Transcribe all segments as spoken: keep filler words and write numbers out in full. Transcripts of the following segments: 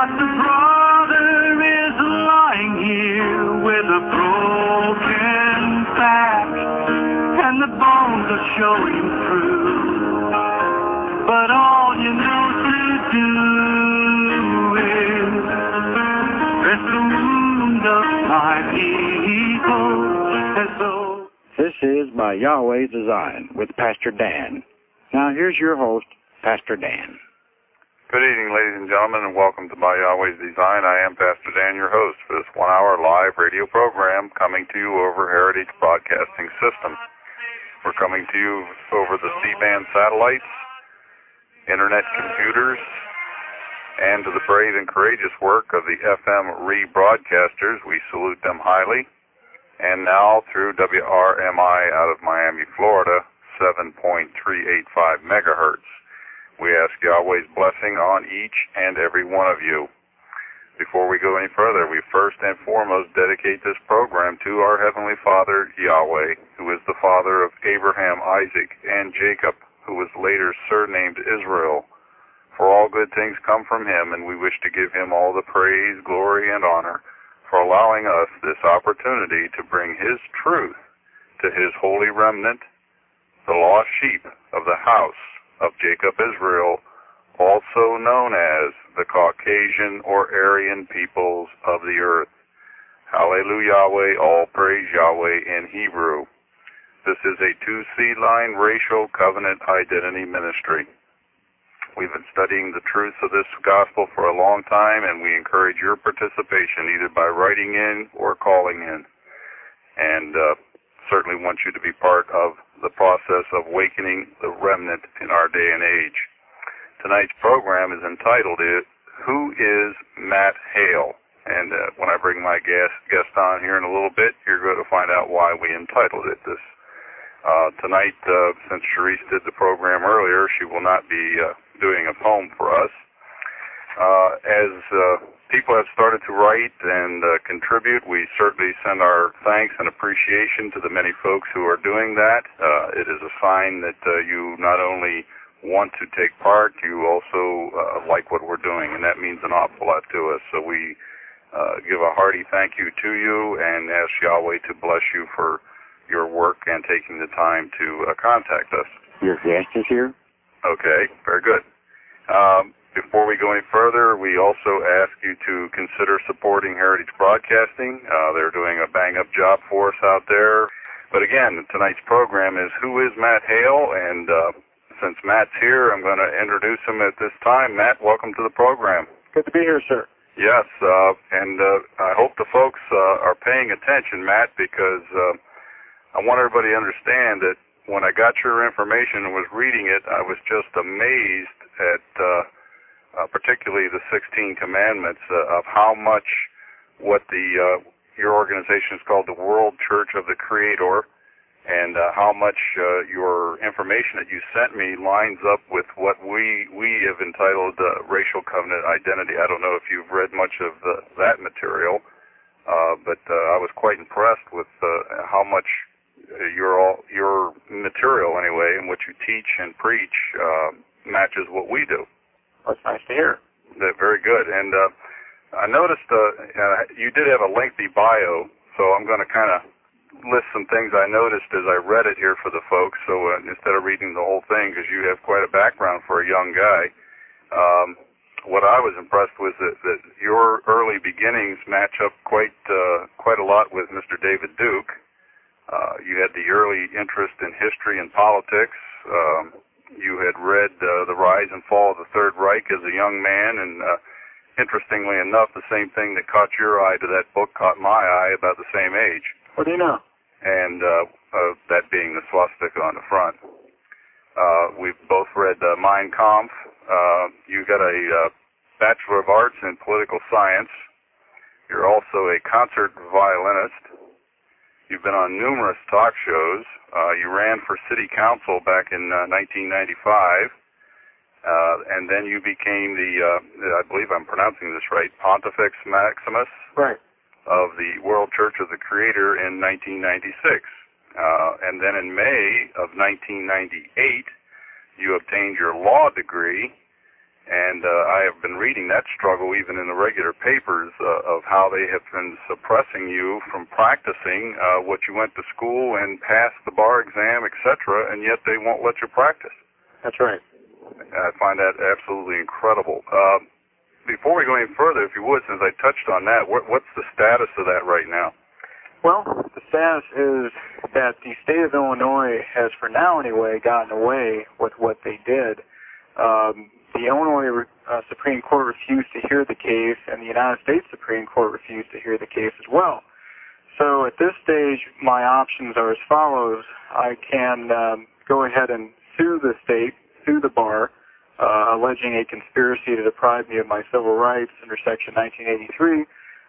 But the brother is lying here with a broken back, and the bones are showing through. But all you know to do is rest the wound of my people. And so this is By Yahweh's Design with Pastor Dan. Now here's your host, Pastor Dan. Good evening, ladies and gentlemen, and welcome to By Yahweh's Design. I am Pastor Dan, your host for this one-hour live radio program coming to you over Heritage Broadcasting System. We're coming to you over the C-band satellites, internet computers, and to the brave and courageous work of the F M rebroadcasters. We salute them highly. And now through W R M I out of Miami, Florida, seven point three eight five megahertz. We ask Yahweh's blessing on each and every one of you. Before we go any further, we first and foremost dedicate this program to our Heavenly Father, Yahweh, who is the father of Abraham, Isaac, and Jacob, who was later surnamed Israel. For all good things come from him, and we wish to give him all the praise, glory, and honor for allowing us this opportunity to bring his truth to his holy remnant, the lost sheep of the house of Jacob Israel, also known as the Caucasian or Aryan peoples of the earth. Hallelujah, Yahweh, all praise Yahweh in Hebrew. This is a two-seed line racial covenant identity ministry. We've been studying the truths of this gospel for a long time, and we encourage your participation either by writing in or calling in. And uh, certainly want you to be part of the process of awakening the remnant in our day and age. Tonight's program is entitled, Who is Matt Hale? And uh, when I bring my guest, guest on here in a little bit, you're going to find out why we entitled it this. Uh, tonight, uh, since Sharice did the program earlier, she will not be uh, doing a poem for us. Uh, as uh, people have started to write and uh, contribute, we certainly send our thanks and appreciation to the many folks who are doing that. Uh, it is a sign that uh, you not only want to take part, you also uh, like what we're doing, and that means an awful lot to us. So we uh, give a hearty thank you to you and ask Yahweh to bless you for your work and taking the time to uh, contact us. Your guest is here? Okay, very good. Um, Before we go any further, we also ask you to consider supporting Heritage Broadcasting. Uh, they're doing a bang-up job for us out there. But again, tonight's program is Who is Matt Hale? And uh, since Matt's here, I'm going to introduce him at this time. Matt, welcome to the program. Good to be here, sir. Yes, uh, and uh, I hope the folks uh, are paying attention, Matt, because uh, I want everybody to understand that when I got your information and was reading it, I was just amazed at uh, Uh, particularly the sixteen commandments, uh, of how much what the uh, your organization is called the World Church of the Creator, and uh, how much uh, your information that you sent me lines up with what we we have entitled uh, racial covenant identity. I don't know if you've read much of the, that material, uh, but uh, I was quite impressed with uh, how much uh, your all, your material anyway, and what you teach and preach uh, matches what we do. That's nice to hear. That, very good. And uh, I noticed uh, uh, you did have a lengthy bio, so I'm going to kind of list some things I noticed as I read it here for the folks. So uh, instead of reading the whole thing, because you have quite a background for a young guy, um, what I was impressed with that, that your early beginnings match up quite uh, quite a lot with Mister David Duke. Uh, you had the early interest in history and politics. Um, You had read uh, The Rise and Fall of the Third Reich as a young man, and uh, interestingly enough, the same thing that caught your eye to that book caught my eye about the same age. What do you know? And uh, uh, that being the swastika on the front. Uh, we've both read uh, Mein Kampf. Uh, you got a uh, Bachelor of Arts in Political Science. You're also a concert violinist. You've been on numerous talk shows. Uh, you ran for city council back in uh, nineteen ninety-five, uh, and then you became the, uh, I believe I'm pronouncing this right, Pontifex Maximus right. of the World Church of the Creator in nineteen ninety-six. Uh, and then in May of nineteen ninety-eight, you obtained your law degree, And uh, I have been reading that struggle even in the regular papers uh, of how they have been suppressing you from practicing uh, what you went to school and passed the bar exam, et cetera, and yet they won't let you practice. That's right. I find that absolutely incredible. Uh, before we go any further, if you would, since I touched on that, what, what's the status of that right now? Well, the status is that the state of Illinois has, for now anyway, gotten away with what they did. Um, the Illinois uh, Supreme Court refused to hear the case, and the United States Supreme Court refused to hear the case as well. So at this stage, my options are as follows. I can um, go ahead and sue the state, sue the bar, uh, alleging a conspiracy to deprive me of my civil rights under Section nineteen eighty-three,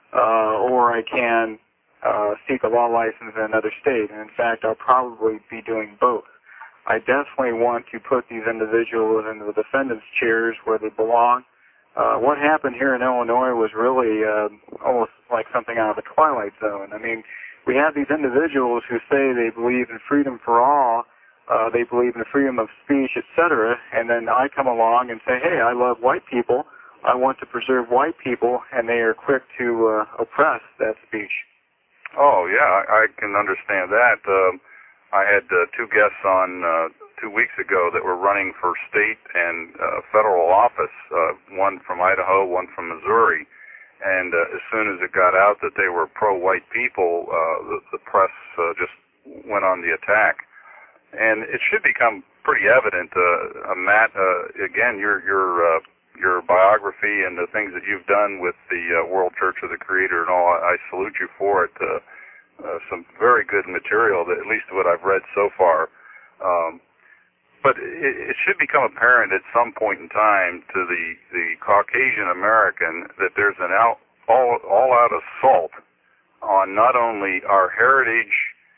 uh, or I can uh, seek a law license in another state. And in fact, I'll probably be doing both. I definitely want to put these individuals in the defendants' chairs where they belong. Uh, what happened here in Illinois was really uh, almost like something out of the Twilight Zone. I mean, we have these individuals who say they believe in freedom for all, uh, they believe in freedom of speech, et cetera, and then I come along and say, hey, I love white people, I want to preserve white people, and they are quick to uh, oppress that speech. Oh, yeah, I, I can understand that. Um, I had uh, two guests on uh, two weeks ago that were running for state and uh, federal office, uh, one from Idaho, one from Missouri. And uh, as soon as it got out that they were pro-white people, uh, the, the press uh, just went on the attack. And it should become pretty evident, uh, uh, Matt, uh, again, your your uh, your biography and the things that you've done with the uh, World Church of the Creator and all, I, I salute you for it. Uh, Uh, some very good material, that, at least what I've read so far. Um, but it, it should become apparent at some point in time to the, the Caucasian American that there's an out, all, all-out assault on not only our heritage,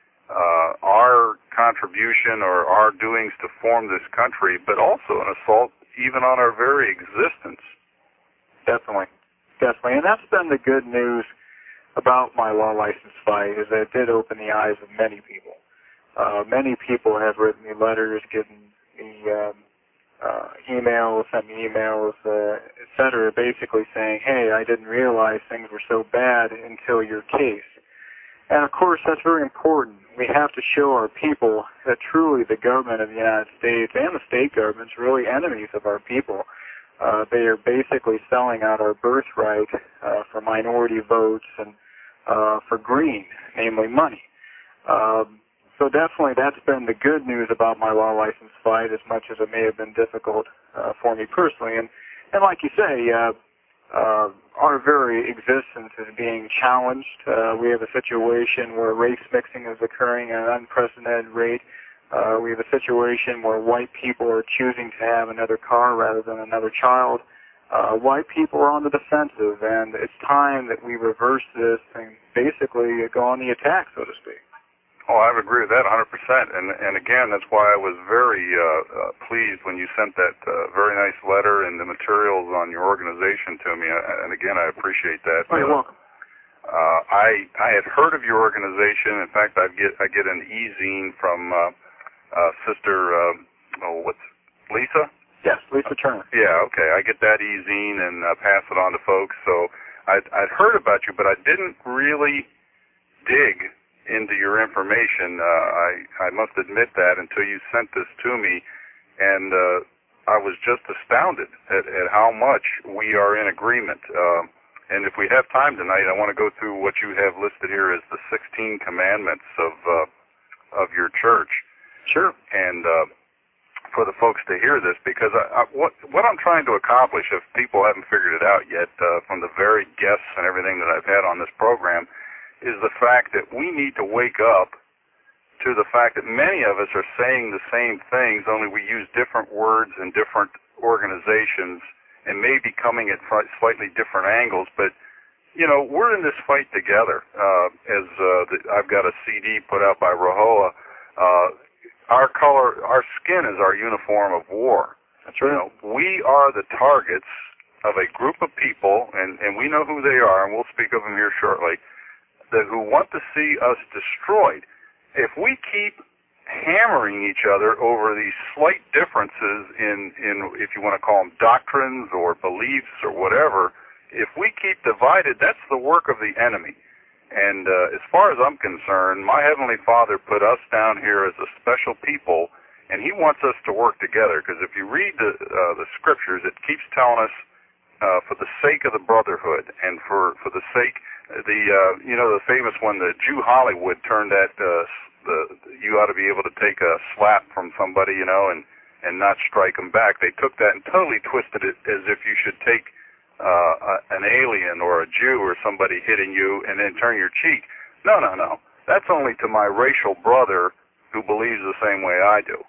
uh, our contribution or our doings to form this country, but also an assault even on our very existence. Definitely. Definitely. And that's been the good news about my law license fight, is that it did open the eyes of many people. Uh, many people have written me letters, given me um, uh, emails, sent me emails, uh, et cetera, basically saying, hey, I didn't realize things were so bad until your case. And of course, that's very important. We have to show our people that truly the government of the United States and the state governments are really enemies of our people. Uh, they are basically selling out our birthright uh, for minority votes and uh, for green, namely money. Um, so definitely that's been the good news about my law license fight, as much as it may have been difficult uh, for me personally. And, and like you say, uh, uh, our very existence is being challenged. Uh, we have a situation where race mixing is occurring at an unprecedented rate. Uh, we have a situation where white people are choosing to have another car rather than another child. Uh, white people are on the defensive, and it's time that we reverse this and basically go on the attack, so to speak. Oh, I would agree with that one hundred percent. And, and again, that's why I was very uh, uh, pleased when you sent that uh, very nice letter and the materials on your organization to me. And again, I appreciate that. Oh, you're welcome. Uh, I I had heard of your organization. In fact, I get I get an e-zine from uh, Uh, Sister, uh, oh, what's, Lisa? Yes, Lisa Turner. Uh, yeah, okay. I get that e-zine and uh, pass it on to folks. So I'd, I'd heard about you, but I didn't really dig into your information. Uh, I, I must admit that until you sent this to me, and uh, I was just astounded at, at how much we are in agreement. Uh, and if we have time tonight, I want to go through what you have listed here as the sixteen commandments of uh, of your church. Sure. And uh, for the folks to hear this, because I, I, what what I'm trying to accomplish, if people haven't figured it out yet, uh, from the very guests and everything that I've had on this program, is the fact that we need to wake up to the fact that many of us are saying the same things, only we use different words and different organizations and maybe coming at slightly different angles. But, you know, we're in this fight together. Uh, as uh, the, I've got a C D put out by Rahowa, uh, Our color, our skin is our uniform of war. That's right. You know, we are the targets of a group of people, and, and we know who they are, and we'll speak of them here shortly, that who want to see us destroyed. If we keep hammering each other over these slight differences in, in, if you want to call them doctrines or beliefs or whatever. If we keep divided, that's the work of the enemy. And uh, as far as I'm concerned, my Heavenly Father put us down here as a special people, and He wants us to work together. Because if you read the, uh, the Scriptures, it keeps telling us, uh, for the sake of the brotherhood and for, for the sake, the uh, you know, the famous one, the Jew Hollywood turned that, uh, the you ought to be able to take a slap from somebody, you know, and, and not strike them back. They took that and totally twisted it as if you should take Uh, an alien or a Jew or somebody hitting you and then turn your cheek. No, no, no. That's only to my racial brother who believes the same way I do.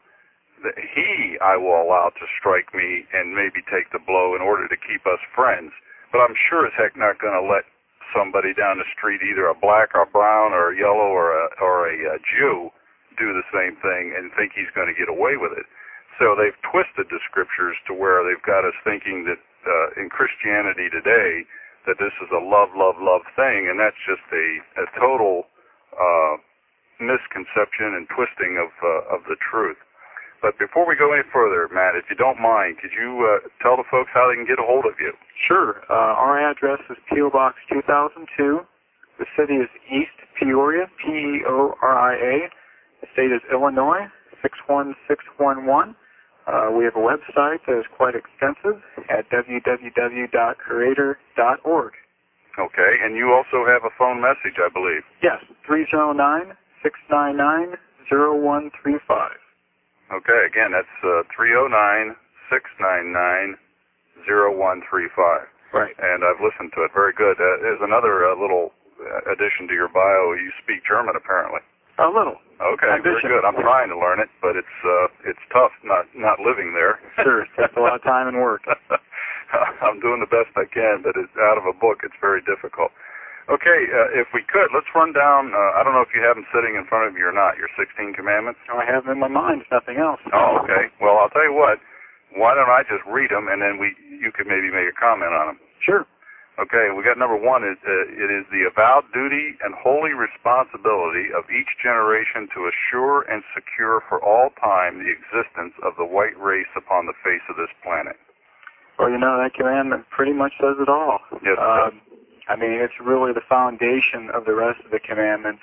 He I will allow to strike me and maybe take the blow in order to keep us friends. But I'm sure as heck not going to let somebody down the street, either a black or brown or a yellow or a, or a, a Jew, do the same thing and think he's going to get away with it. So they've twisted the Scriptures to where they've got us thinking that Uh, in Christianity today, that this is a love, love, love thing, and that's just a, a total uh, misconception and twisting of uh, of the truth. But before we go any further, Matt, if you don't mind, could you uh, tell the folks how they can get a hold of you? Sure. Uh, our address is P O Box two thousand two. The city is East Peoria, P E O R I A. The state is Illinois, six one six one one. Uh, we have a website that is quite extensive at w w w dot creator dot org. Okay, and you also have a phone message, I believe. Yes, three oh nine, six nine nine, oh one three five. Okay, again, that's uh, three oh nine, six nine nine, oh one three five. Right. And I've listened to it. Very good. Uh, there's another uh, little addition to your bio. You speak German, apparently. A little. Okay, very good. I'm trying to learn it, but it's uh, it's tough not not living there. Sure, it takes a lot of time and work. I'm doing the best I can, but it's out of a book. It's very difficult. Okay, uh, if we could, let's run down. Uh, I don't know if you have them sitting in front of you or not. Your sixteen commandments. I have them in my mind, if nothing else. Oh, okay. Well, I'll tell you what. Why don't I just read them, and then we you could maybe make a comment on them. Sure. Okay, we got number one. Is uh, it is the avowed duty and holy responsibility of each generation to assure and secure for all time the existence of the white race upon the face of this planet. Well, you know, that commandment pretty much says it all. Yes, it uh, does. I mean, it's really the foundation of the rest of the commandments,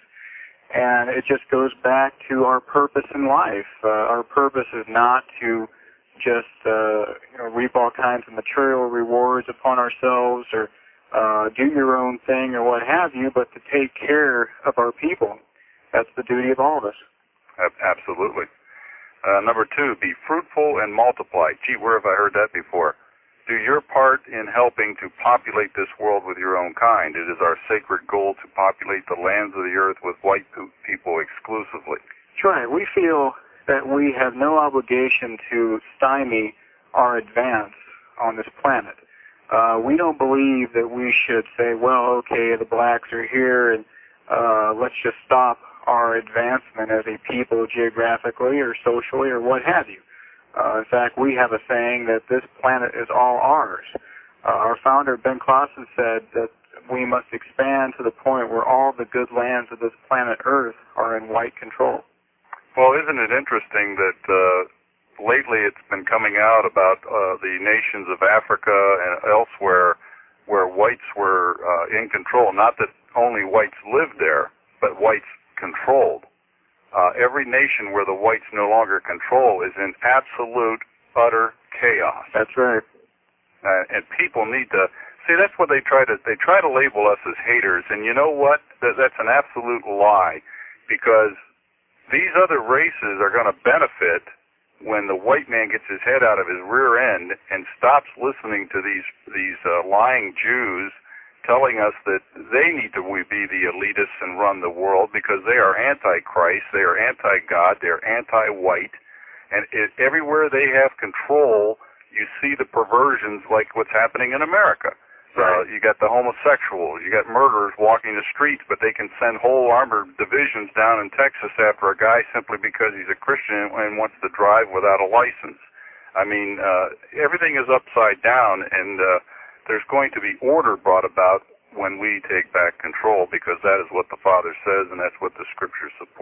and it just goes back to our purpose in life. Uh, our purpose is not to just uh, you know, reap all kinds of material rewards upon ourselves or Uh, do your own thing or what have you, but to take care of our people. That's the duty of all of us. Absolutely. Uh, number two, be fruitful and multiply. Gee, where have I heard that before? Do your part in helping to populate this world with your own kind. It is our sacred goal to populate the lands of the earth with white people exclusively. That's right. We feel that we have no obligation to stymie our advance on this planet. Uh, we don't believe that we should say, well, okay, the blacks are here, and uh, let's just stop our advancement as a people geographically or socially or what have you. Uh, in fact, we have a saying that this planet is all ours. Uh, our founder, Ben Clausen, said that we must expand to the point where all the good lands of this planet Earth are in white control. Well, isn't it interesting that uh, lately it's been coming out about uh, the nations of Africa and elsewhere where whites were uh, in control. Not that only whites lived there, but whites controlled. Uh, every nation where the whites no longer control is in absolute, utter chaos. That's right. Uh, and people need to see. That's what they try to. They try to label us as haters, and you know what? That, that's an absolute lie, because these other races are going to benefit when the white man gets his head out of his rear end and stops listening to these these uh, lying Jews telling us that they need to be the elitists and run the world because they are anti-Christ, they are anti-God, they're anti-white, and it, everywhere they have control, you see the perversions like what's happening in America. Uh, you got the homosexuals, you got murderers walking the streets, but they can send whole armored divisions down in Texas after a guy simply because he's a Christian and wants to drive without a license. I mean, uh, everything is upside down, and uh, there's going to be order brought about when we take back control, because that is what the Father says, and that's what the Scripture supports.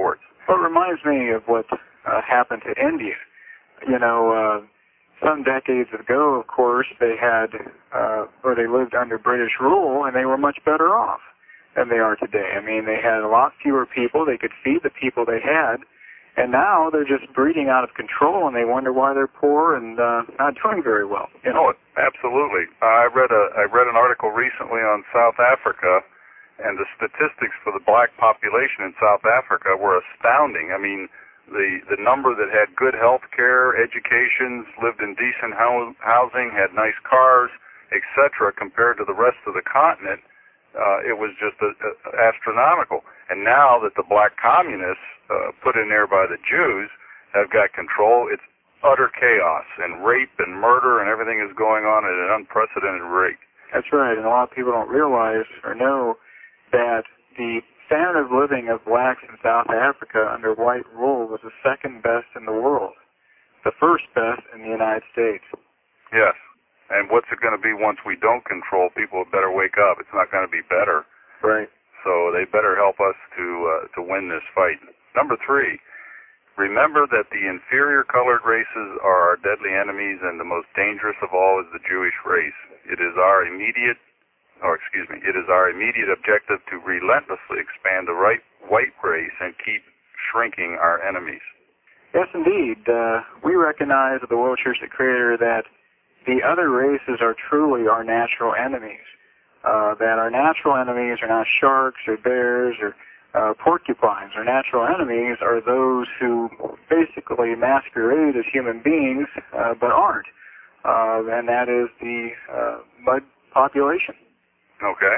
Well, it reminds me of what uh, happened to India. You know, uh, some decades ago, of course, they had, uh, or they lived under British rule, and they were much better off than they are today. I mean, they had a lot fewer people. They could feed the people they had. And now they're just breeding out of control, and they wonder why they're poor and uh, not doing very well. You know? Oh, absolutely. Uh, I read a I read an article recently on South Africa, and the statistics for the black population in South Africa were astounding. I mean, the the number that had good health care, educations, lived in decent ho- housing, had nice cars, et cetera, compared to the rest of the continent, uh, it was just a, a, astronomical. And now that the black communists, uh, put in there by the Jews, have got control, it's utter chaos, and rape and murder and everything is going on at an unprecedented rate. That's right, and a lot of people don't realize or know that the standard of living of blacks in South Africa under white rule was the second best in the world, the first best in the United States. Yes, and what's it going to be once we don't control? People better wake up. It's not going to be better. Right. So they better help us to uh, to win this fight. Number three, remember that the inferior colored races are our deadly enemies, and the most dangerous of all is the Jewish race. It is our immediate, or excuse me, it is our immediate objective to relentlessly expand the right white race and keep shrinking our enemies. Yes, indeed. Uh, we recognize at the World Church of the Creator that the other races are truly our natural enemies. Uh, that our natural enemies are not sharks or bears or uh, porcupines. Our natural enemies are those who basically masquerade as human beings uh, but aren't, uh, and that is the uh, mud population. Okay.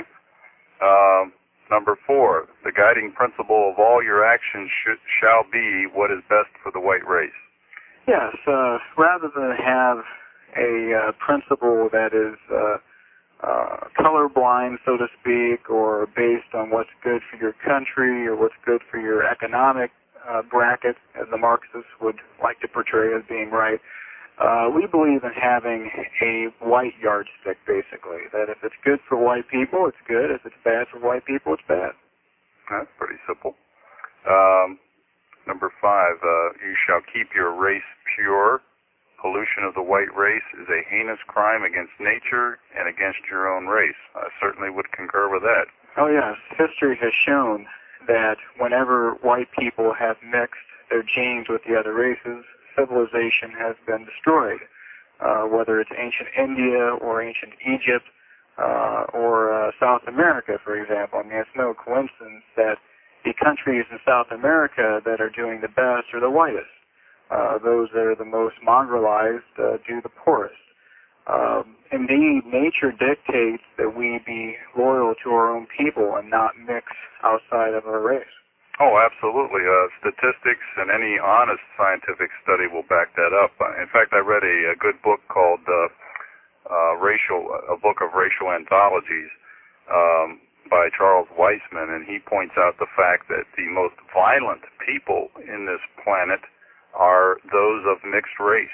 Um, number four, the guiding principle of all your actions should, shall be what is best for the white race. Yes, uh, rather than have a uh, principle that is uh, Uh, colorblind, so to speak, or based on what's good for your country or what's good for your economic uh, bracket, as the Marxists would like to portray as being right. Uh, we believe in having a white yardstick, basically, that if it's good for white people, it's good. If it's bad for white people, it's bad. That's pretty simple. Um, number five, uh, you shall keep your race pure. Pollution of the white race is a heinous crime against nature and against your own race. I certainly would concur with that. Oh, yes. History has shown that whenever white people have mixed their genes with the other races, civilization has been destroyed. Uh, whether it's ancient India or ancient Egypt uh, or uh, South America, for example. I mean, it's no coincidence that the countries in South America that are doing the best are the whitest. Uh, those that are the most mongrelized uh, do the poorest. Um, indeed, nature dictates that we be loyal to our own people and not mix outside of our race. Oh, absolutely. Uh, statistics and any honest scientific study will back that up. In fact, I read a, a good book called uh, uh, Racial, a book of racial anthologies um, by Charles Weisman, and he points out the fact that the most violent people in this planet are those of mixed race.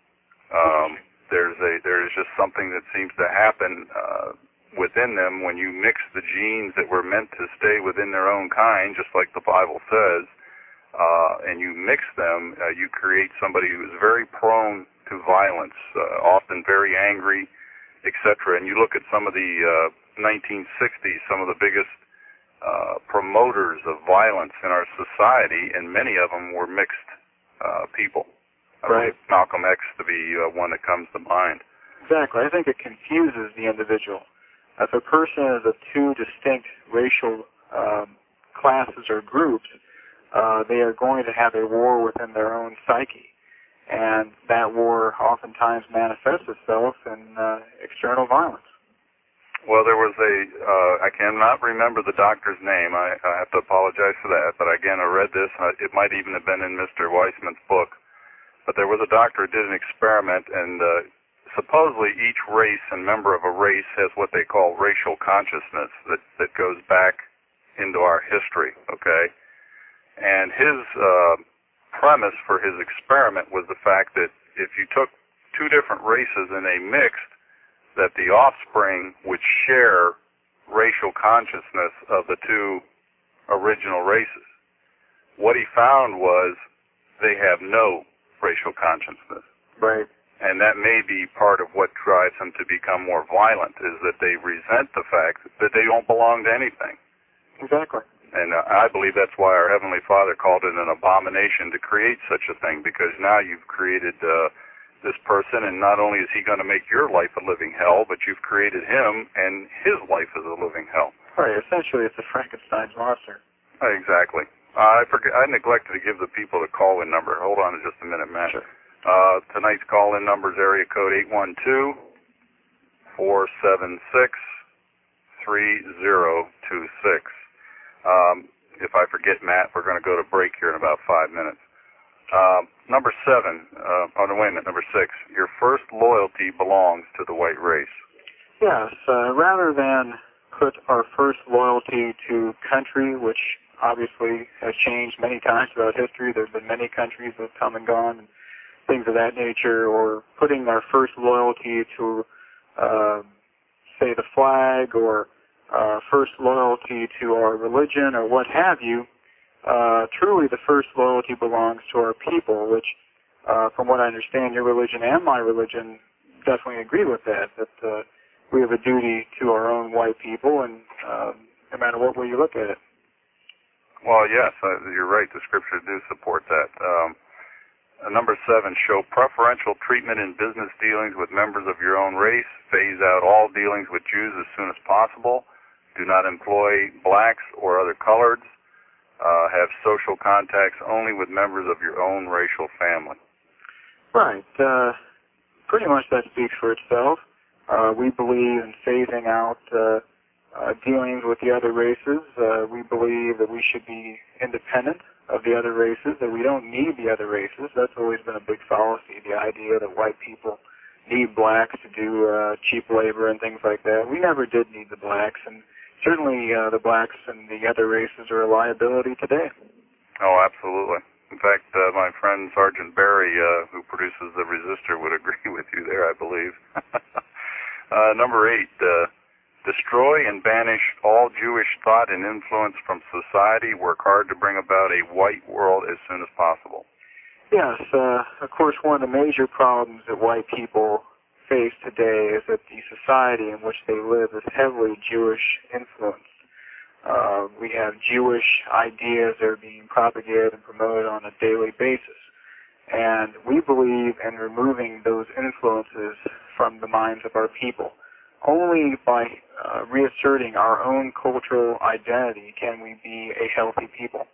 Um, there's a there's just something that seems to happen uh, within them when you mix the genes that were meant to stay within their own kind, just like the Bible says, uh, and you mix them, uh, you create somebody who is very prone to violence, uh, often very angry, et cetera. And you look at some of the uh, nineteen sixties, some of the biggest uh, promoters of violence in our society, and many of them were mixed Uh, people. Right. Malcolm X to be uh, one that comes to mind. Exactly. I think it confuses the individual. If a person is of two distinct racial um, classes or groups, uh, they are going to have a war within their own psyche. And that war oftentimes manifests itself in uh, external violence. Well, there was a, uh, I cannot remember the doctor's name. I, I have to apologize for that. But again, I read this. Uh, it might even have been in Mister Weissman's book. But there was a doctor who did an experiment, and uh, supposedly each race and member of a race has what they call racial consciousness that, that goes back into our history, okay? And his uh, premise for his experiment was the fact that if you took two different races and they mixed, that the offspring would share racial consciousness of the two original races. what he found was they have no racial consciousness. Right. And that may be part of what drives them to become more violent, is that they resent the fact that they don't belong to anything. Exactly. And uh, I believe that's why our Heavenly Father called it an abomination to create such a thing, because now you've created uh, this person, and not only is he going to make your life a living hell, but you've created him, and his life is a living hell. Right. Essentially, it's a Frankenstein's monster. Uh, exactly. Uh, I forget. I neglected to give the people the call-in number. Hold on just a minute, Matt. Sure. Uh, tonight's call-in number is area code eight one two, four seven six, three zero two six. Um, if I forget, Matt, we're going to go to break here in about five minutes. Um, number seven, uh, oh, no, wait a minute, number six, your first loyalty belongs to the white race. Yes, uh, rather than put our first loyalty to country, which obviously has changed many times throughout history. There's been many countries that have come and gone, and things of that nature, or putting our first loyalty to, uh, say, the flag, or uh, first loyalty to our religion, or what have you. Uh, truly, the first loyalty belongs to our people, which, uh, from what I understand, your religion and my religion definitely agree with that, that uh, we have a duty to our own white people, and uh, no matter what way you look at it. Well, yes, uh, you're right. The scriptures do support that. Um, uh, number seven, show preferential treatment in business dealings with members of your own race. Phase out all dealings with Jews as soon as possible. Do not employ blacks or other coloreds. Uh, have social contacts only with members of your own racial family. Right. Uh, pretty much that speaks for itself. Uh, we believe in phasing out uh, uh, dealings with the other races. Uh, we believe that we should be independent of the other races, that we don't need the other races. That's always been a big fallacy, the idea that white people need blacks to do uh, cheap labor and things like that. We never did need the blacks, and certainly uh, the blacks and the other races are a liability today. Oh, absolutely. In fact, uh, my friend Sergeant Barry, uh, who produces the Resistor, would agree with you there, I believe. uh, number eight, uh, destroy and banish all Jewish thought and influence from society. Work hard to bring about a white world as soon as possible. Yes, uh, of course, one of the major problems that white people face today is that the society in which they live is heavily Jewish influenced. Uh, we have Jewish ideas that are being propagated and promoted on a daily basis. And we believe in removing those influences from the minds of our people. Only by uh, reasserting our own cultural identity can we be a healthy people.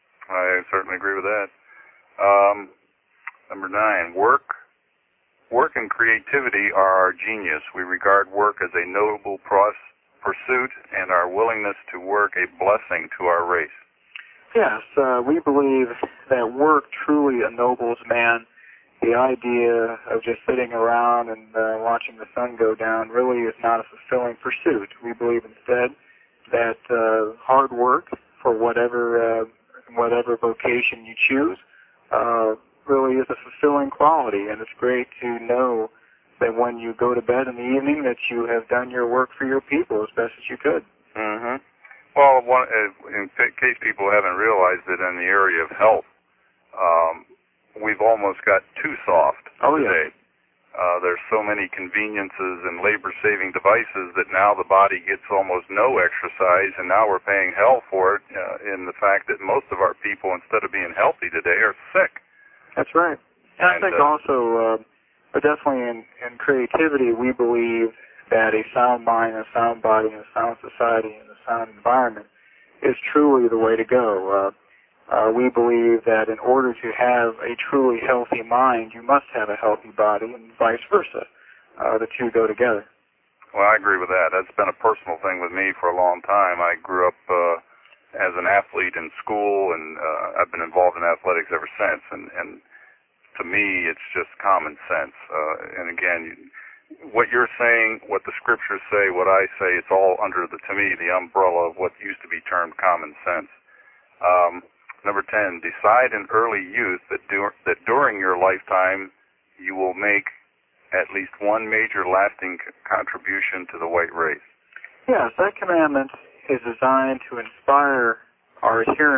I certainly agree with that. Um, number nine, work. Work and creativity are our genius. We regard work as a noble pursuit and our willingness to work a blessing to our race. Yes, uh, we believe that work truly ennobles man. The idea of just sitting around and uh, watching the sun go down really is not a fulfilling pursuit. We believe instead that uh, hard work for whatever uh, whatever vocation you choose uh, really is a fulfilling quality, and it's great to know that when you go to bed in the evening that you have done your work for your people as best as you could. Mm-hmm. Well, one, in case people haven't realized it, in the area of health, um, we've almost got too soft oh, today. Yeah. Uh, there's so many conveniences and labor-saving devices that now the body gets almost no exercise, and now we're paying hell for it uh, in the fact that most of our people, instead of being healthy today, are sick. That's right. And, and I think uh, also, uh, but definitely in, in creativity, we believe that a sound mind, a sound body, and a sound society, and a sound environment is truly the way to go. Uh, uh, we believe that in order to have a truly healthy mind, you must have a healthy body, and vice versa. Uh, the two go together. Well, I agree with that. That's been a personal thing with me for a long time. I grew up uh, as an athlete in school, and uh, I've been involved in athletics ever since. And, and to me, it's just common sense. Uh, and again, you, what you're saying, what the scriptures say, what I say, it's all under, the, to me, the umbrella of what used to be termed common sense. Um, number ten, decide in early youth that, dur- that during your lifetime you will make at least one major lasting c- contribution to the white race. Yes, that commandment is designed to inspire our adherents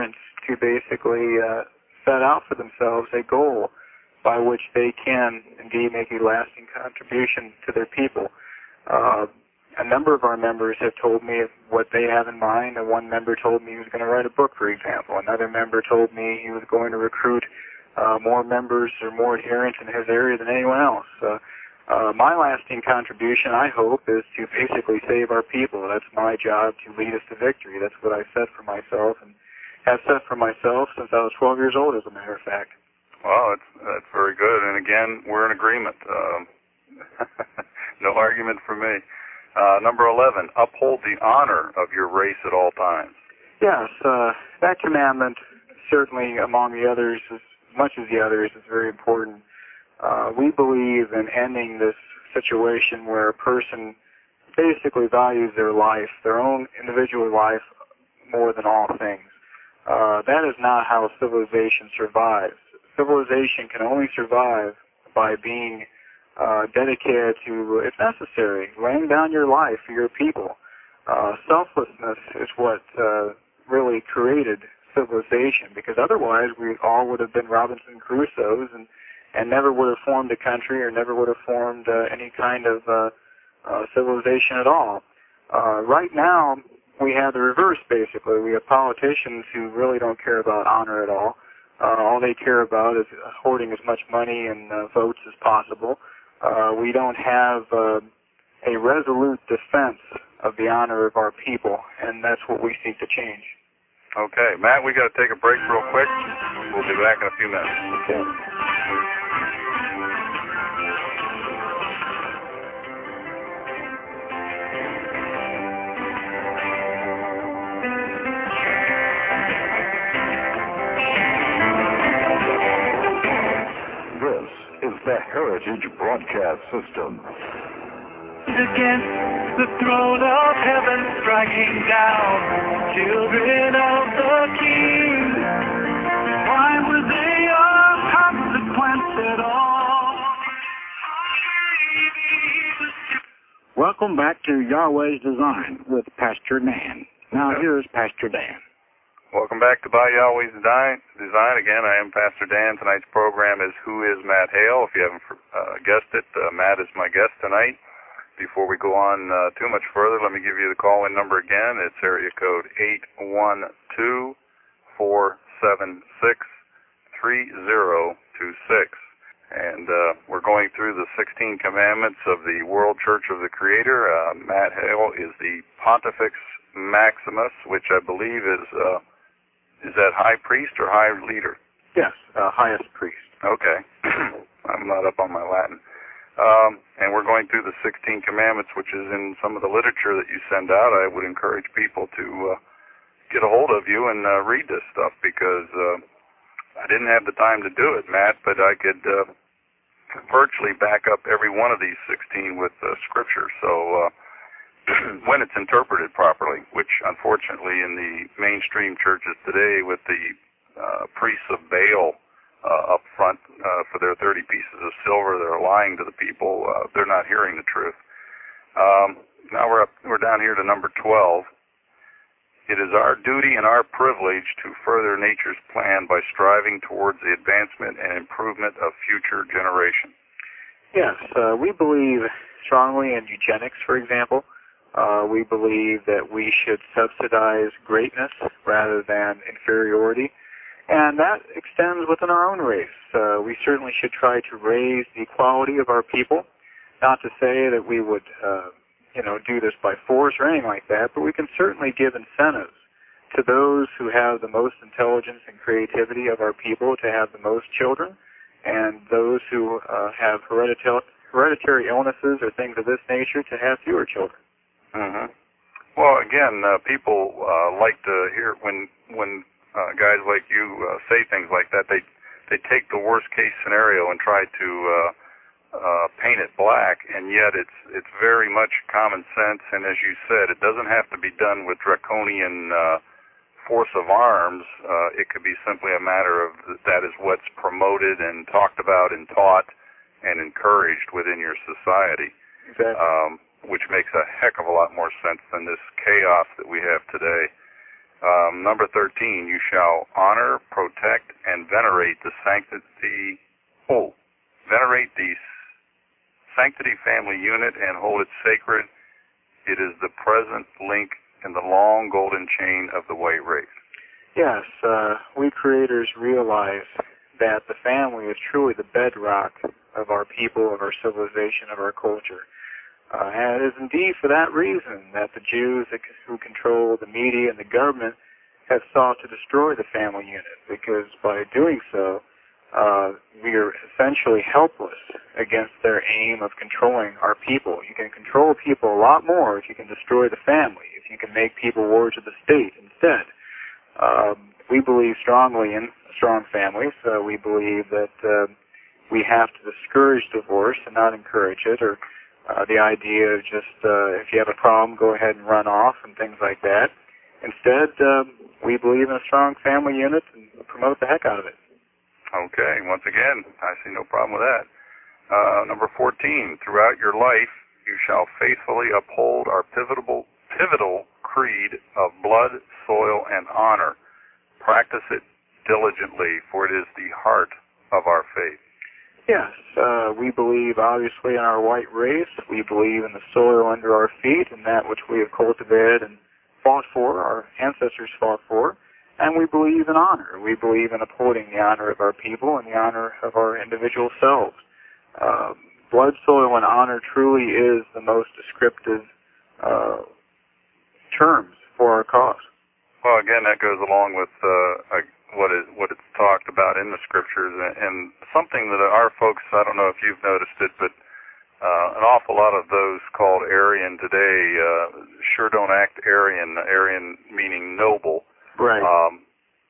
to basically uh, set out for themselves a goal by which they can indeed make a lasting contribution to their people. Uh, a number of our members have told me what they have in mind. And one member told me he was going to write a book, for example. Another member told me he was going to recruit uh, more members or more adherents in his area than anyone else. Uh, uh, my lasting contribution, I hope, is to basically save our people. That's my job, to lead us to victory. That's what I set for myself and have set for myself since I was twelve years old, as a matter of fact. Well, that's, that's very good. And again, we're in agreement. Um, no argument for me. Uh, number eleven, uphold the honor of your race at all times. Yes, uh, that commandment, certainly among the others, as much as the others, is very important. Uh, we believe in ending this situation where a person basically values their life, their own individual life, more than all things. Uh, that is not how civilization survives. Civilization can only survive by being uh, dedicated to, if necessary, laying down your life for your people. Uh, selflessness is what uh, really created civilization, because otherwise we all would have been Robinson Crusoes and, and never would have formed a country or never would have formed uh, any kind of uh, uh, civilization at all. Uh, right now, we have the reverse, basically. We have politicians who really don't care about honor at all. Uh, all they care about is hoarding as much money and uh, votes as possible. Uh, we don't have uh, a resolute defense of the honor of our people, and that's what we seek to change. Okay, Matt, we got to take a break real quick. We'll be back in a few minutes. Okay. This is the Heritage Broadcast System. Against the throne of heaven striking down, children of the King. Why were they of consequence at all? Welcome back to Yahweh's Design with Pastor Dan. Now here's Pastor Dan. Welcome back to By Yahweh's Design. Again, I am Pastor Dan. Tonight's program is Who is Matt Hale? If you haven't uh, guessed it, uh, Matt is my guest tonight. Before we go on uh, too much further, let me give you the call-in number again. It's area code eight one two, four seven six, three zero two six. And uh, we're going through the sixteen commandments of the World Church of the Creator. Uh, Matt Hale is the Pontifex Maximus, which I believe is, uh, is that high priest or high leader? Yes, uh, highest priest. Okay. I'm not up on my Latin. Um, and we're going through the sixteen commandments, which is in some of the literature that you send out. I would encourage people to uh, get a hold of you and uh, read this stuff, because uh, I didn't have the time to do it, Matt, but I could uh, virtually back up every one of these sixteen with uh, scripture. So uh, when it's interpreted properly, which unfortunately in the mainstream churches today with the uh, priests of Baal Uh, up front uh, for their thirty pieces of silver, they're lying to the people. Uh, they're not hearing the truth. Um, now we're up, we're down here to number twelve. It is our duty and our privilege to further nature's plan by striving towards the advancement and improvement of future generations. Yes, uh, we believe strongly in eugenics, for example. Uh, we believe that we should subsidize greatness rather than inferiority. And that extends within our own race. Uh, we certainly should try to raise the quality of our people. Not to say that we would, uh, you know, do this by force or anything like that, but we can certainly give incentives to those who have the most intelligence and creativity of our people to have the most children, and those who uh, have hereditary, hereditary illnesses or things of this nature to have fewer children. Mm-hmm. Well, again, uh, people uh, like to hear when when. Uh, guys like you uh, say things like that. They they take the worst case scenario and try to uh, uh, paint it black, and yet it's it's very much common sense. And as you said, it doesn't have to be done with draconian uh, force of arms. Uh, it could be simply a matter of that is what's promoted and talked about and taught and encouraged within your society, Exactly. um, which makes a heck of a lot more sense than this chaos that we have today. Um, number thirteen, you shall honor, protect, and venerate the sanctity, oh, venerate the sanctity family unit and hold it sacred. It is the present link in the long golden chain of the white race. Yes, uh, we creators realize that the family is truly the bedrock of our people, of our civilization, of our culture. Uh, and it is indeed for that reason that the Jews who control the media and the government have sought to destroy the family unit, because by doing so, uh, we are essentially helpless against their aim of controlling our people. You can control people a lot more if you can destroy the family, if you can make people wards of the state instead. Um, we believe strongly in strong families. Uh, we believe that uh, we have to discourage divorce and not encourage it, or uh, the idea of just uh, if you have a problem, go ahead and run off and things like that. Instead, uh, we believe in a strong family unit and promote the heck out of it. Okay, once again, I see no problem with that. Uh, number fourteen, throughout your life you shall faithfully uphold our pivotal, pivotal creed of blood, soil, and honor. Practice it diligently, for it is the heart of our faith. Yes, uh, we believe obviously in our white race. We believe in the soil under our feet and that which we have cultivated and fought for, our ancestors fought for. And we believe in honor. We believe in upholding the honor of our people and the honor of our individual selves. Uh, blood, soil, and honor truly is the most descriptive uh, terms for our cause. Well, again, that goes along with uh, what is what it's talked about in the scriptures, and, and something that our folks, I don't know if you've noticed it, but uh, an awful lot of those called Aryan today uh, sure don't act Aryan, Aryan meaning noble. Right. Um,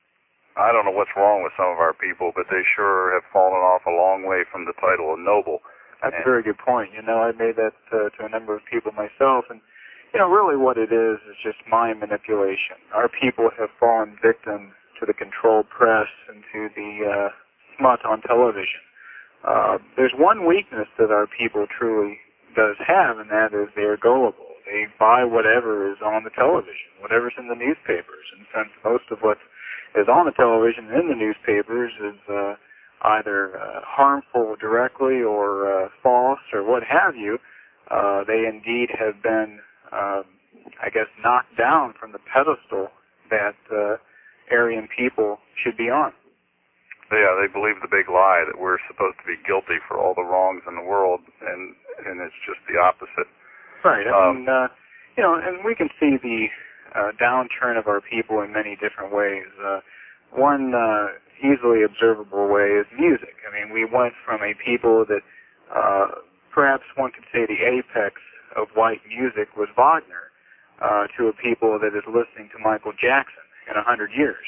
I don't know what's wrong with some of our people, but they sure have fallen off a long way from the title of noble. That's and, a very good point. You know, I made that uh, to a number of people myself, and, you know, really what it is is just mind manipulation. Our people have fallen victim to the controlled press and to the uh, smut on television. Uh, there's one weakness that our people truly does have, and that is they are gullible. They buy whatever is on the television, whatever's in the newspapers. And since most of what is on the television and in the newspapers is uh, either uh, harmful directly or uh, false or what have you, uh, they indeed have been, uh, I guess, knocked down from the pedestal that uh, Aryan people should be on. Yeah, they believe the big lie that we're supposed to be guilty for all the wrongs in the world, and, and it's just the opposite. Right. I Um, mean, uh, you know, and we can see the uh, downturn of our people in many different ways. Uh, one uh, easily observable way is music. I mean, we went from a people that uh, perhaps one could say the apex of white music was Wagner uh, to a people that is listening to Michael Jackson in a hundred years.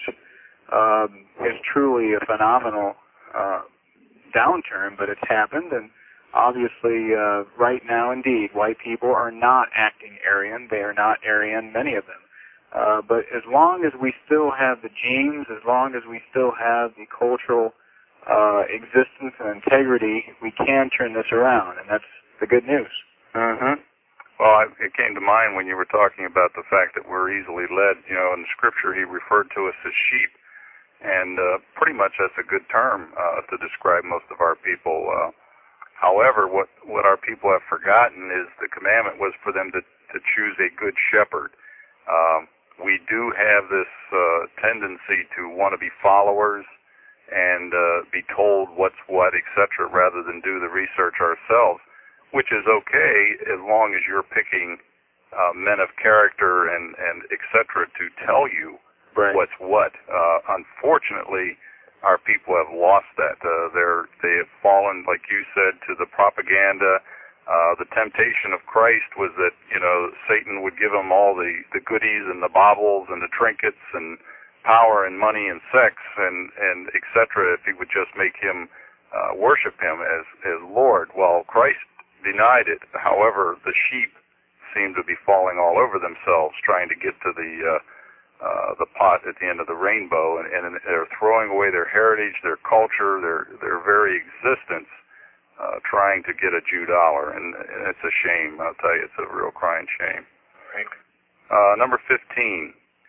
Um, it's truly a phenomenal uh, downturn, but it's happened, and obviously, uh, right now, indeed, white people are not acting Aryan. They are not Aryan, many of them. Uh, but as long as we still have the genes, as long as we still have the cultural uh, existence and integrity, we can turn this around, and that's the good news. Mm-hmm. Well, I, it came to mind when you were talking about the fact that we're easily led. You know, in the scripture, he referred to us as sheep, and uh, pretty much that's a good term uh, to describe most of our people. Uh, However, what, what our people have forgotten is the commandment was for them to, to choose a good shepherd. Um, we do have this uh, tendency to want to be followers and uh, be told what's what, et cetera, rather than do the research ourselves, which is okay as long as you're picking uh, men of character and, and et cetera to tell you right. what's what. Uh, unfortunately, our people have lost that. Uh, they're, they have fallen, like you said, to the propaganda. Uh, the temptation of Christ was that, you know, Satan would give him all the, the goodies and the baubles and the trinkets and power and money and sex and, and et cetera if he would just make him uh, worship him as, as Lord. Well, Christ denied it. However, the sheep seem to be falling all over themselves trying to get to the uh, Uh, the pot at the end of the rainbow, and, and they're throwing away their heritage, their culture, their their very existence, uh, trying to get a Jew dollar, and, and it's a shame. I'll tell you, it's a real crying shame. Right. Uh, number fifteen,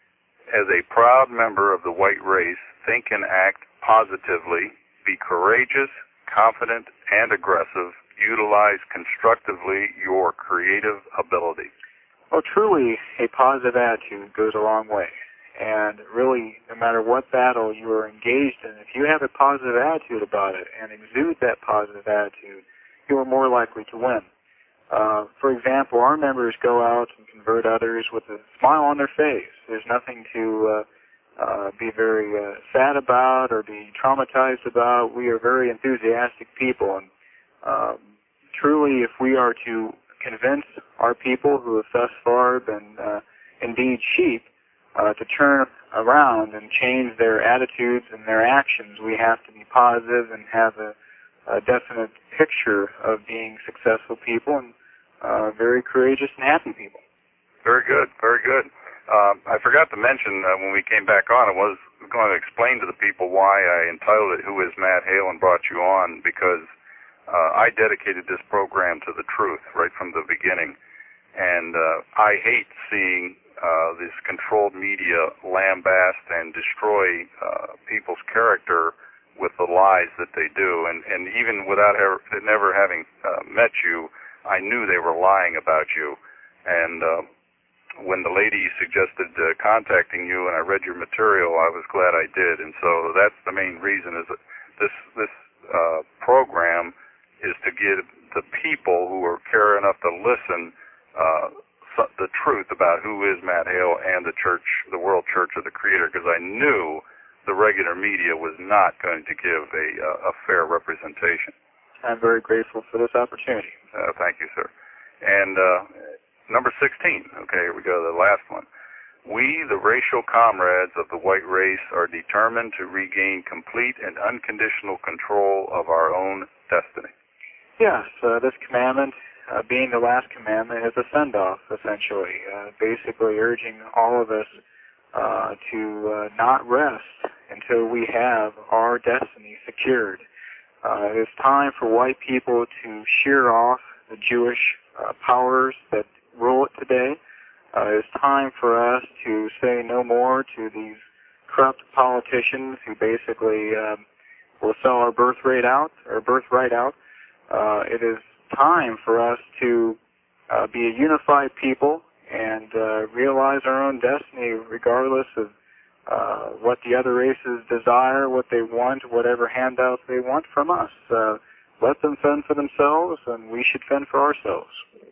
as a proud member of the white race, think and act positively, be courageous, confident, and aggressive. Utilize constructively your creative ability. Well, truly, a positive attitude goes a long way. And really, no matter what battle you are engaged in, if you have a positive attitude about it and exude that positive attitude, you are more likely to win. Uh, for example, our members go out and convert others with a smile on their face. There's nothing to uh, uh, be very uh, sad about or be traumatized about. We are very enthusiastic people, and um, truly, if we are to convince our people who have thus far been uh, indeed sheep uh, to turn around and change their attitudes and their actions, we have to be positive and have a, a definite picture of being successful people and uh, very courageous and happy people. Very good, very good. Um, I forgot to mention uh, when we came back on, I was going to explain to the people why I entitled it "Who is Matt Hale" and brought you on, because uh, I dedicated this program to the truth right from the beginning, and uh, I hate seeing uh, this controlled media lambast and destroy uh, people's character with the lies that they do, and, and even without ever, never having uh, met you, I knew they were lying about you, and uh, when the lady suggested uh, contacting you and I read your material, I was glad I did. And so that's the main reason, is that this this uh, program is to give the people who are care enough to listen uh, the truth about who is Matt Hale and the church, the World Church of the Creator, because I knew the regular media was not going to give a, a fair representation. I'm very grateful for this opportunity. Uh, thank you, sir. And uh, number sixteen, okay, here we go, the last one. We, the racial comrades of the white race, are determined to regain complete and unconditional control of our own destiny. Yes, uh, this commandment, uh, being the last commandment, is a send-off, essentially, uh, basically urging all of us uh, to uh, not rest until we have our destiny secured. Uh, it is time for white people to shear off the Jewish uh, powers that rule it today. Uh, it's time for us to say no more to these corrupt politicians who basically um, will sell our birthright out, or birthright out. Uh, it is time for us to uh, be a unified people and uh, realize our own destiny, regardless of uh, what the other races desire, what they want, whatever handouts they want from us. Uh, let them fend for themselves, and we should fend for ourselves.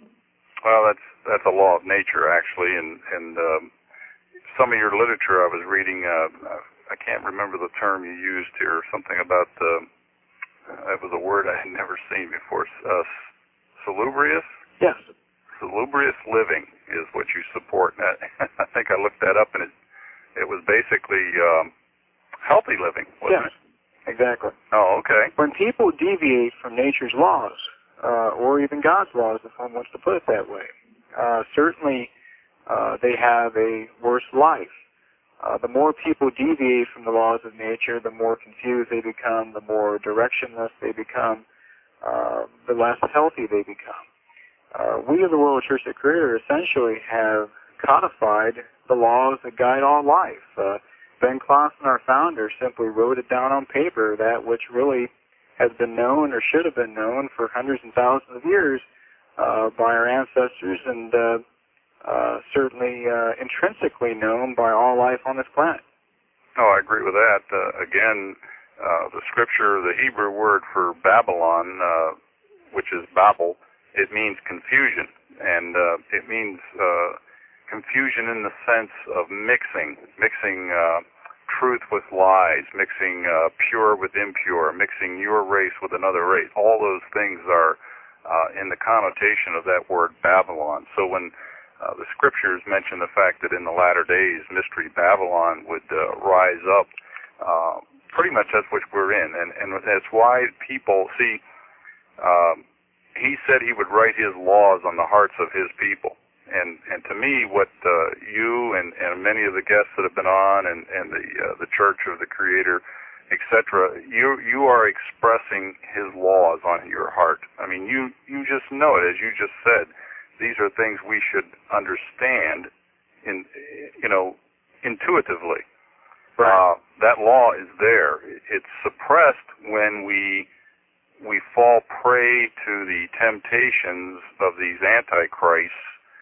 Well, that's that's a law of nature, actually, and and um, some of your literature I was reading, uh, I can't remember the term you used here, something about, uh, it was a word I had never seen before, uh, salubrious? Yes. Salubrious living is what you support. And I, I think I looked that up, and it it was basically um, healthy living, wasn't yes, it? Exactly. Oh, okay. When people deviate from nature's laws, uh, or even God's laws, if one wants to put it that way, uh, certainly uh, they have a worse life. Uh, the more people deviate from the laws of nature, the more confused they become, the more directionless they become, uh, the less healthy they become. Uh, we of the World Church of the Creator essentially have codified the laws that guide all life. Uh, Ben Clausen, our founder, simply wrote it down on paper, that which really has been known or should have been known for hundreds and thousands of years uh, by our ancestors, and uh, uh, certainly uh, intrinsically known by all life on this planet. Oh, I agree with that. Uh, again, uh, the scripture, the Hebrew word for Babylon, uh, which is Babel, it means confusion, and uh, it means uh, confusion in the sense of mixing, mixing uh, truth with lies, mixing uh, pure with impure, mixing your race with another race. All those things are uh, in the connotation of that word Babylon. So when uh, the scriptures mention the fact that in the latter days Mystery Babylon would uh, rise up, uh, pretty much that's what we're in, and, and that's why people see. Um, he said he would write his laws on the hearts of his people. And and to me, what uh, you and, and many of the guests that have been on, and, and the uh, the Church of the Creator, et cetera, you you are expressing His laws on your heart. I mean, you you just know it, as you just said. These are things we should understand in you know intuitively. Right. Uh, that law is there. It's suppressed when we we fall prey to the temptations of these antichrists,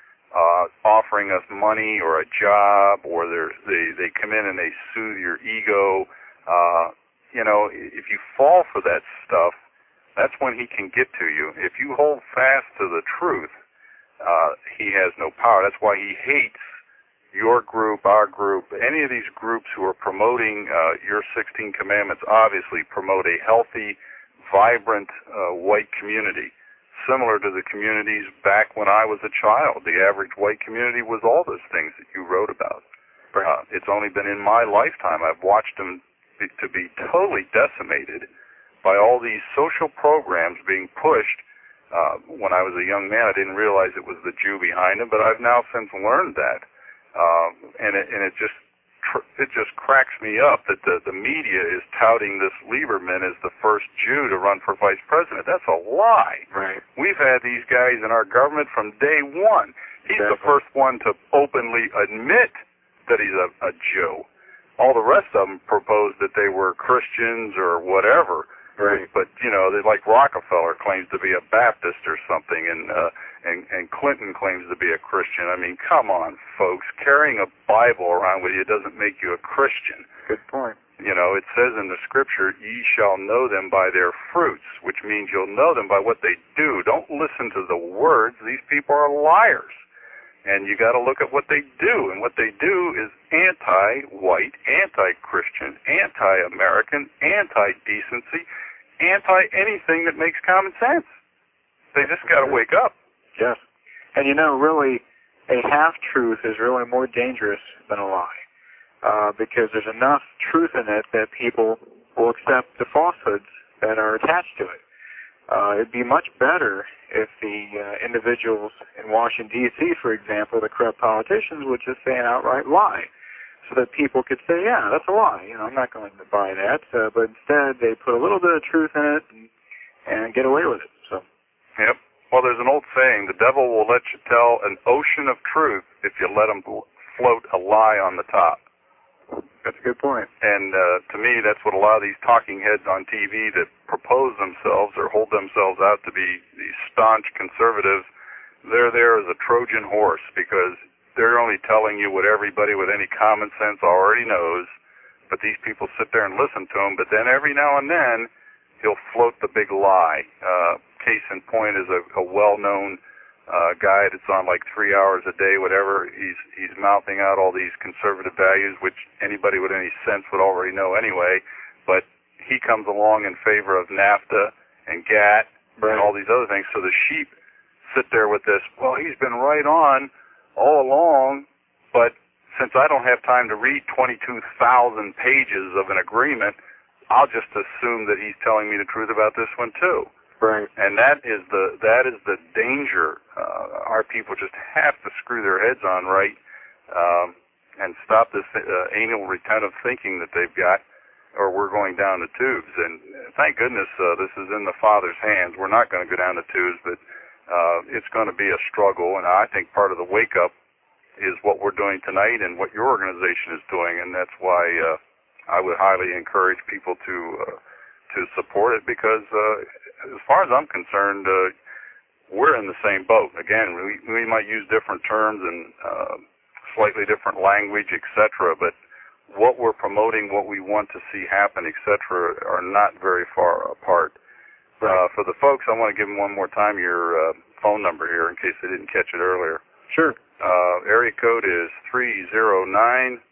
uh, offering us money or a job, or they they come in and they soothe your ego. Uh, you know, if you fall for that stuff, that's when he can get to you. If you hold fast to the truth, uh, he has no power. That's why he hates your group, our group, any of these groups who are promoting uh, your sixteen commandments. Obviously promote a healthy, vibrant uh, white community, similar to the communities back when I was a child. The average white community was all those things that you wrote about. Right. Uh, it's only been in my lifetime I've watched them be, to be totally decimated by all these social programs being pushed. Uh, when I was a young man, I didn't realize it was the Jew behind them, but I've now since learned that. Uh, and it, and it just tr- it just cracks me up that the, the media is touting this Lieberman as the first Jew to run for vice president. That's a lie. Right. We've had these guys in our government from day one. He's Exactly. the first one to openly admit that he's a, a Jew. All the rest of them proposed that they were Christians or whatever. Right. But, you know, they, like Rockefeller claims to be a Baptist or something, and, uh, and and Clinton claims to be a Christian. I mean, come on, folks. Carrying a Bible around with you doesn't make you a Christian. Good point. You know, it says in the Scripture, ye shall know them by their fruits, which means you'll know them by what they do. Don't listen to the words. These people are liars. And you got to look at what they do, and what they do is anti-white, anti-Christian, anti-American, anti-decency, anti-anything that makes common sense. They just got to wake up. Yes. And you know, really, a half-truth is really more dangerous than a lie, uh, because there's enough truth in it that people will accept the falsehoods that are attached to it. Uh, it'd be much better if the uh, individuals in Washington, D C, for example, the corrupt politicians, would just say an outright lie, so that people could say, yeah, that's a lie. You know, I'm not going to buy that. Uh, but instead, they put a little bit of truth in it and, and get away with it. So. Yep. Well, there's an old saying, the devil will let you tell an ocean of truth if you let him float a lie on the top. That's a good point. And uh, to me, that's what a lot of these talking heads on T V that propose themselves or hold themselves out to be these staunch conservatives, they're there as a Trojan horse, because they're only telling you what everybody with any common sense already knows, but these people sit there and listen to him. But then every now and then, he'll float the big lie. Uh, case in point is a, a well-known uh, guy that's on like three hours a day, whatever. He's he's mouthing out all these conservative values, which anybody with any sense would already know anyway. But he comes along in favor of NAFTA and GATT Right. and all these other things. So the sheep sit there with this, well, he's been right on all along, but since I don't have time to read twenty-two thousand pages of an agreement, I'll just assume that he's telling me the truth about this one too. Right. And that is the that is the danger. Uh, our people just have to screw their heads on right, um, and stop this uh, anal retentive thinking that they've got, or we're going down the tubes. And thank goodness uh, this is in the Father's hands. We're not going to go down the tubes, but uh, it's going to be a struggle. And I think part of the wake up is what we're doing tonight and what your organization is doing, and that's why uh, I would highly encourage people to uh, to support it, because uh, as far as I'm concerned, uh, we're in the same boat. Again, we, we might use different terms and uh, slightly different language, et cetera, but what we're promoting, what we want to see happen, et cetera, are not very far apart. Right. Uh, for the folks, I want to give them one more time your uh, phone number here in case they didn't catch it earlier. Sure. Uh, area code is three zero nine,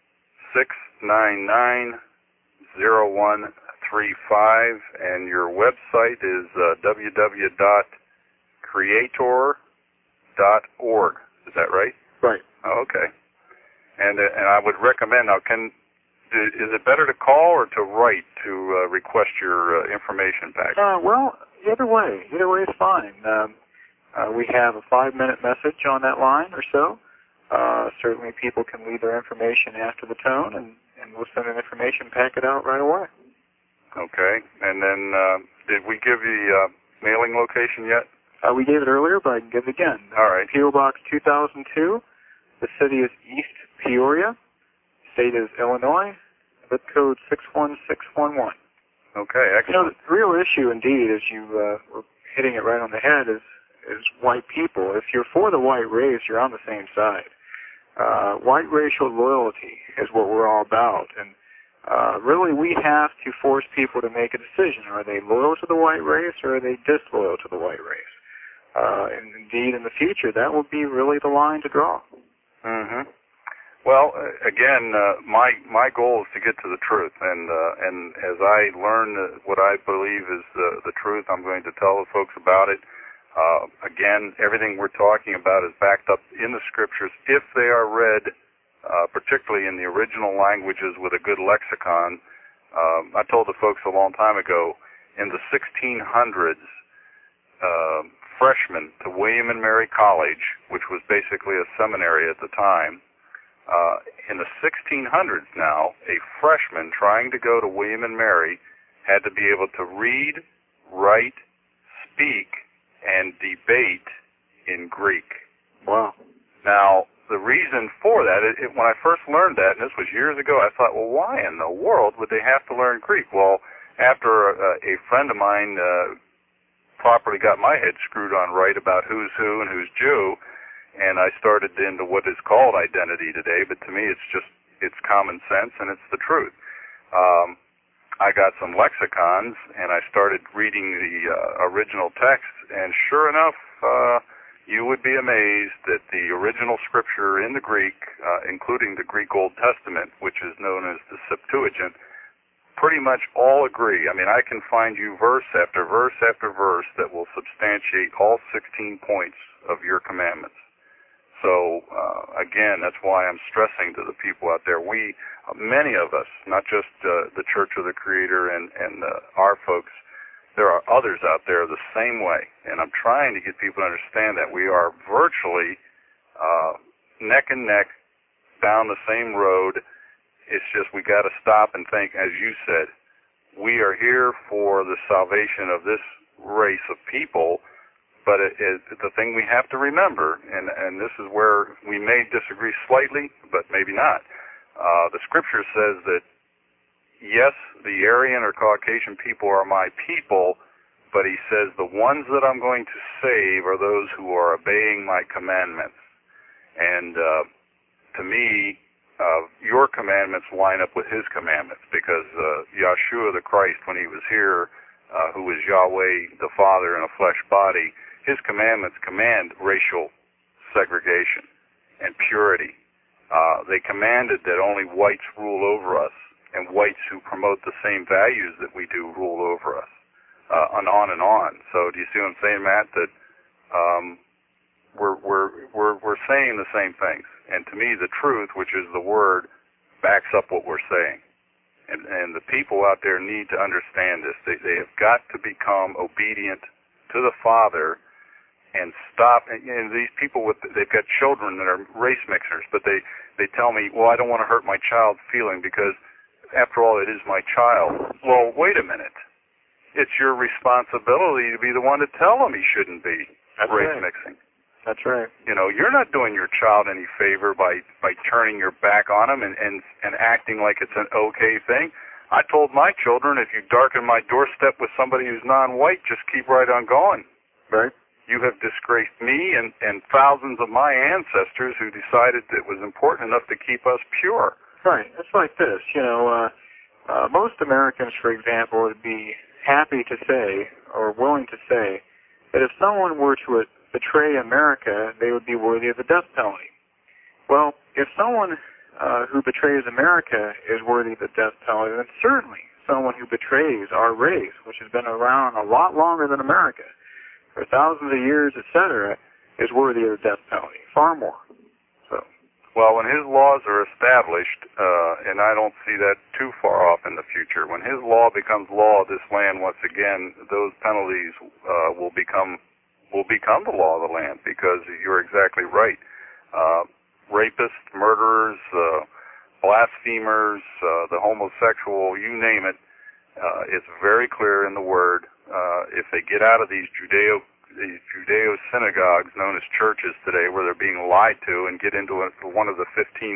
six nine nine, zero one three five, and your website is uh, w w w dot creator dot org. Is that right? Right. Oh, okay. And uh, and I would recommend, now, can is it better to call or to write to uh, request your uh, information back? Uh, well, either way. Either way is fine. Um, uh, we have a five-minute message on that line or so. Uh, certainly people can leave their information after the tone, and, and we'll send an information packet out right away. Okay. And then uh, did we give you the uh, mailing location yet? Uh, we gave it earlier, but I can give it again. All right. P O Box two thousand two. The city is East Peoria. State is Illinois. Zip code six one six one one. Okay, excellent. You know, the real issue, indeed, as you uh, were hitting it right on the head, is is white people. If you're for the white race, you're on the same side. Uh, white racial loyalty is what we're all about, and uh, really we have to force people to make a decision. Are they loyal to the white race, or are they disloyal to the white race? Uh, and indeed, in the future, that will be really the line to draw. Mm-hmm. Well, again, uh, my my goal is to get to the truth, and uh, and as I learn uh, what I believe is the the truth, I'm going to tell the folks about it. Uh, again, everything we're talking about is backed up in the scriptures if they are read, uh, particularly in the original languages with a good lexicon. Um, I told the folks a long time ago, in the sixteen hundreds, uh, freshmen to William and Mary College, which was basically a seminary at the time. Uh, in the sixteen hundreds now, a freshman trying to go to William and Mary had to be able to read, write, speak, and debate in Greek. Wow. Now, the reason for that, it, it, when I first learned that, and this was years ago, I thought, well, why in the world would they have to learn Greek? Well, after uh, a friend of mine uh, properly got my head screwed on right about who's who and who's Jew, and I started into what is called identity today, but to me it's just, it's common sense and it's the truth. Um, I got some lexicons and I started reading the uh, original text, and sure enough, uh, you would be amazed that the original scripture in the Greek, uh, including the Greek Old Testament, which is known as the Septuagint, pretty much all agree. I mean, I can find you verse after verse after verse that will substantiate all sixteen points of your commandments. So, uh, again, that's why I'm stressing to the people out there, we, uh, many of us, not just uh, the Church of the Creator and, and uh, our folks, there are others out there the same way. And I'm trying to get people to understand that we are virtually uh, neck and neck down the same road. It's just we got to stop and think, as you said, we are here for the salvation of this race of people. But it, it, the thing we have to remember, and, and this is where we may disagree slightly, but maybe not, uh, the scripture says that, yes, the Aryan or Caucasian people are my people, but he says the ones that I'm going to save are those who are obeying my commandments. And uh, to me, uh, your commandments line up with his commandments, because uh, Yeshua the Christ, when he was here, uh, who is Yahweh the Father in a flesh body, his commandments command racial segregation and purity. Uh, they commanded that only whites rule over us, and whites who promote the same values that we do rule over us, uh, and on and on. So do you see what I'm saying, Matt? That um, we're we're we're we're saying the same things, and to me, the truth, which is the word, backs up what we're saying. And and the people out there need to understand this. They they have got to become obedient to the Father. And stop, and you know, these people with, they've got children that are race mixers, but they, they tell me, well, I don't want to hurt my child's feeling because, after all, it is my child. Well, wait a minute. It's your responsibility to be the one to tell them he shouldn't be That's race right. mixing. That's right. You know, you're not doing your child any favor by, by turning your back on him and, and, and acting like it's an okay thing. I told my children, if you darken my doorstep with somebody who's non-white, just keep right on going. Right. You have disgraced me and, and thousands of my ancestors who decided it was important enough to keep us pure. Right. It's like this, you know, uh, uh, most Americans, for example, would be happy to say, or willing to say, that if someone were to betray America, they would be worthy of the death penalty. Well, if someone uh, who betrays America is worthy of the death penalty, then certainly someone who betrays our race, which has been around a lot longer than America, for thousands of years, et cetera, is worthy of the death penalty, far more. So, well, when his laws are established, uh, and I don't see that too far off in the future, when his law becomes law of this land once again, those penalties uh, will become will become the law of the land, because you're exactly right. Uh, rapists, murderers, uh, blasphemers, uh, the homosexual, you name it, uh, it's very clear in the Word. Uh, if they get out of these Judeo these Judeo synagogues known as churches today, where they're being lied to, and get into a, one of the fifteen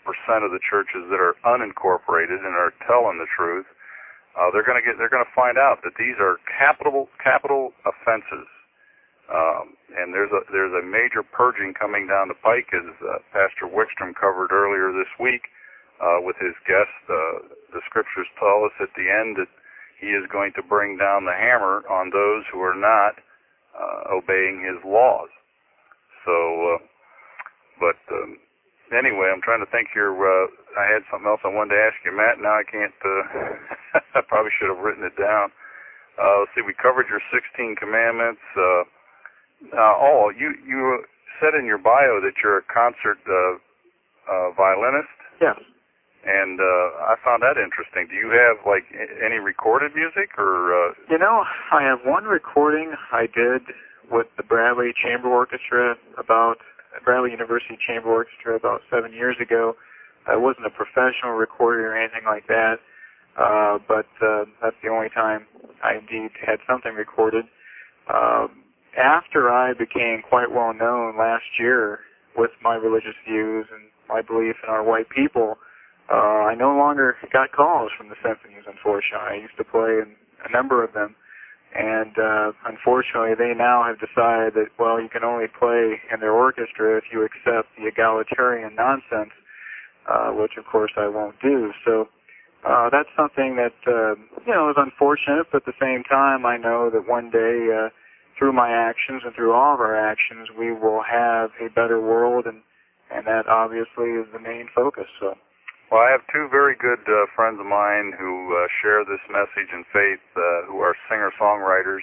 percent of the churches that are unincorporated and are telling the truth, uh, they're going to get they're going to find out that these are capital capital offenses. Um, and there's a there's a major purging coming down the pike, as uh, Pastor Wickstrom covered earlier this week uh, with his guest. Uh, the scriptures tell us at the end that he is going to bring down the hammer on those who are not uh, obeying his laws. So, uh, but um, anyway, I'm trying to think here. Uh, I had something else I wanted to ask you, Matt. Now I can't. Uh, I probably should have written it down. Uh, let's see. We covered your sixteen commandments. Uh, Uh, oh, you you said in your bio that you're a concert uh, uh, violinist. Yes. And uh, I found that interesting. Do you have like any recorded music, or? Uh... You know, I have one recording I did with the Bradley Chamber Orchestra about Bradley University Chamber Orchestra about seven years ago. It wasn't a professional recording or anything like that, uh, but uh, that's the only time I indeed had something recorded. Um, After I became quite well known last year with my religious views and my belief in our white people, uh, I no longer got calls from the symphonies, unfortunately. I used to play in a number of them, and uh, unfortunately they now have decided that, well, you can only play in their orchestra if you accept the egalitarian nonsense, uh, which of course I won't do. So uh, that's something that, uh, you know, is unfortunate, but at the same time I know that one day uh, through my actions and through all of our actions, we will have a better world, and, and that obviously is the main focus. So, well, I have two very good uh, friends of mine who uh, share this message and faith, uh, who are singer-songwriters,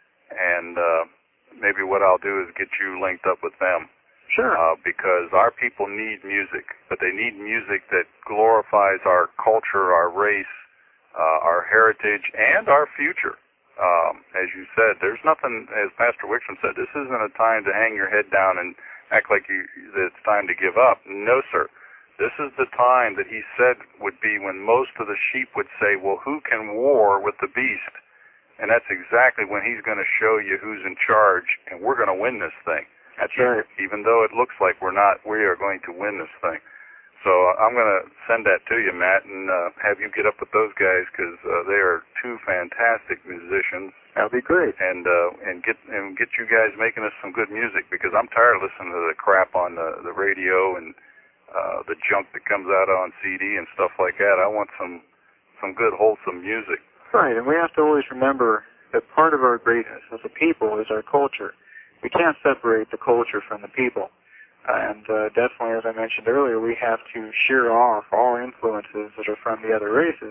and uh, maybe what I'll do is get you linked up with them. Sure. Uh, because our people need music, but they need music that glorifies our culture, our race, uh, our heritage, and our future. Um, as you said, there's nothing, as Pastor Wickstrom said, this isn't a time to hang your head down and act like you, that it's time to give up. No, sir. This is the time that he said would be when most of the sheep would say, well, who can war with the beast? And that's exactly when he's going to show you who's in charge, and we're going to win this thing. That's right. Even though it looks like we're not, we are going to win this thing. So uh, I'm going to send that to you, Matt, and uh, have you get up with those guys, because uh, they are two fantastic musicians. That'll be great. And uh, and get and get you guys making us some good music, because I'm tired of listening to the crap on the, the radio and uh, the junk that comes out on C D and stuff like that. I want some some good, wholesome music. Right, and we have to always remember that part of our greatness as a people is our culture. We can't separate the culture from the people. And uh, definitely, as I mentioned earlier, we have to shear off all influences that are from the other races.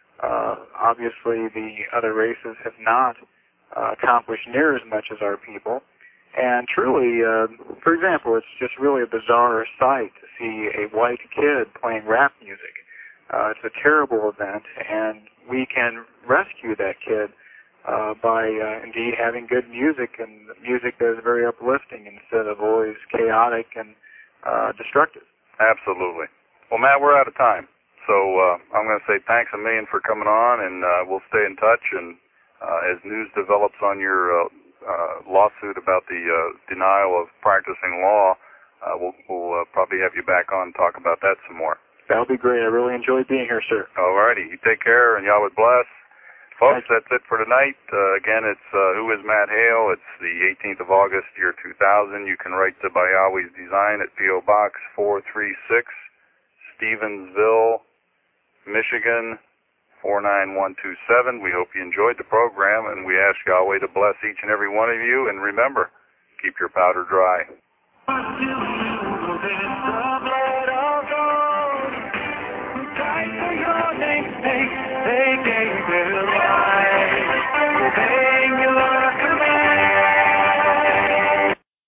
Uh, obviously, the other races have not uh, accomplished near as much as our people. And truly, uh, for example, it's just really a bizarre sight to see a white kid playing rap music. Uh, it's a terrible event, and we can rescue that kid Uh, by uh, indeed having good music, and music that is very uplifting instead of always chaotic and uh, destructive. Absolutely. Well, Matt, we're out of time. So uh, I'm going to say thanks a million for coming on, and uh, we'll stay in touch. And uh, as news develops on your uh, uh, lawsuit about the uh, denial of practicing law, uh, we'll, we'll uh, probably have you back on and talk about that some more. That'll be great. I really enjoyed being here, sir. All righty. You take care, and Yahweh bless. Folks, that's it for tonight. Uh, again, it's uh, Who is Matt Hale? It's the eighteenth of August, year two thousand. You can write to By Yahweh's Design at P O Box four three six, Stevensville, Michigan four nine one two seven. We hope you enjoyed the program, and we ask Yahweh to bless each and every one of you. And remember, keep your powder dry. They gave their